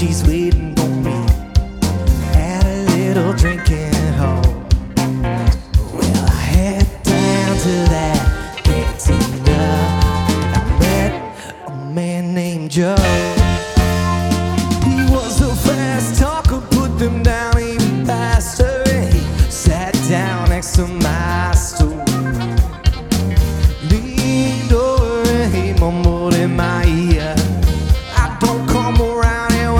she's waiting for me at a little drinking hall. Well, I head down to that cantina and I met a man named Joe.